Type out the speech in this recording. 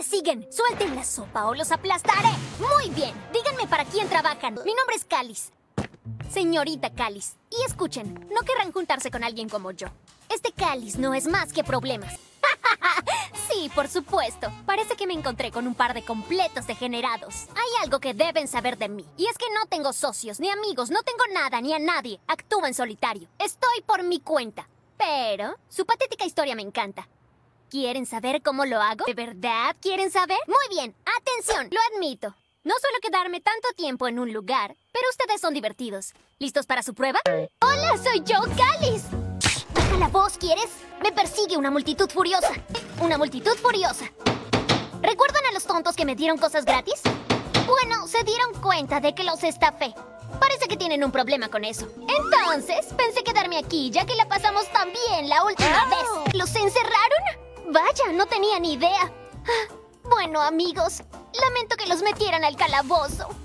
siguen? Suelten la sopa o los aplastaré. Muy bien, díganme para quién trabajan. Mi nombre es Cáliz. Señorita Cáliz. Y escuchen, no querrán juntarse con alguien como yo. Este cáliz no es más que problemas. Sí, por supuesto. Parece que me encontré con un par de completos degenerados. Hay algo que deben saber de mí. Y es que no tengo socios, ni amigos, no tengo nada, ni a nadie. Actúo en solitario. Estoy por mi cuenta. Pero su patética historia me encanta. ¿Quieren saber cómo lo hago? ¿De verdad quieren saber? Muy bien, atención, lo admito. No suelo quedarme tanto tiempo en un lugar, pero ustedes son divertidos. ¿Listos para su prueba? ¡Hola, soy yo, Cáliz! Baja la voz, ¿quieres? Me persigue una multitud furiosa. Una multitud furiosa. ¿Recuerdan a los tontos que me dieron cosas gratis? Bueno, se dieron cuenta de que los estafé. Parece que tienen un problema con eso. Entonces, pensé quedarme aquí, ya que la pasamos tan bien la última vez. ¿Los encerraron? Vaya, no tenía ni idea. Bueno, amigos, lamento que los metieran al calabozo.